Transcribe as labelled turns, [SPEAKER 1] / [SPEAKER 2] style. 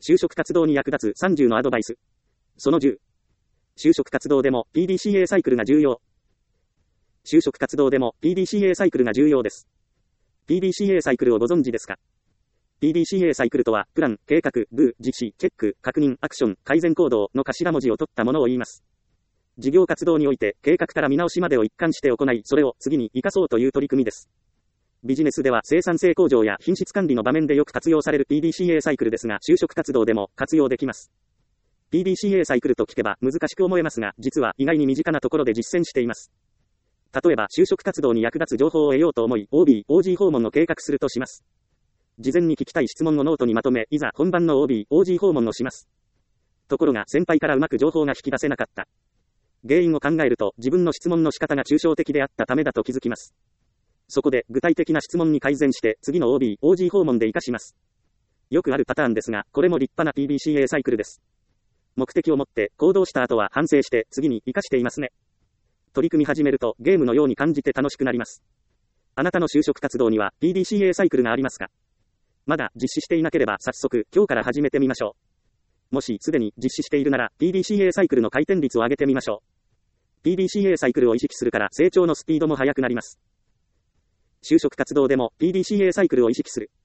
[SPEAKER 1] 就職活動に役立つ30のアドバイス。その10。就職活動でも PDCA サイクルが重要。就職活動でも PDCA サイクルが重要です。PDCA サイクルをご存知ですか？ PDCA サイクルとは、プラン、計画、Do、実施、チェック、確認、アクション、改善行動の頭文字を取ったものを言います。事業活動において、計画から見直しまでを一貫して行い、それを次に活かそうという取り組みです。ビジネスでは生産性向上や品質管理の場面でよく活用される PDCA サイクルですが、就職活動でも活用できます。PDCA サイクルと聞けば難しく思えますが、実は意外に身近なところで実践しています。例えば、就職活動に役立つ情報を得ようと思い、OB、OG 訪問を計画するとします。事前に聞きたい質問をノートにまとめ、いざ本番の OB、OG 訪問をします。ところが、先輩からうまく情報が引き出せなかった。原因を考えると、自分の質問の仕方が抽象的であったためだと気づきます。そこで、具体的な質問に改善して、次の OB、OG 訪問で活かします。よくあるパターンですが、これも立派な PDCA サイクルです。目的を持って行動した後は反省して次に活かしていますね。取り組み始めるとゲームのように感じて楽しくなります。あなたの就職活動には PDCA サイクルがありますか？まだ実施していなければ早速今日から始めてみましょう。もしすでに実施しているなら PDCA サイクルの回転率を上げてみましょう。PDCA サイクルを意識するから成長のスピードも速くなります。就職活動でも PDCA サイクルを意識する。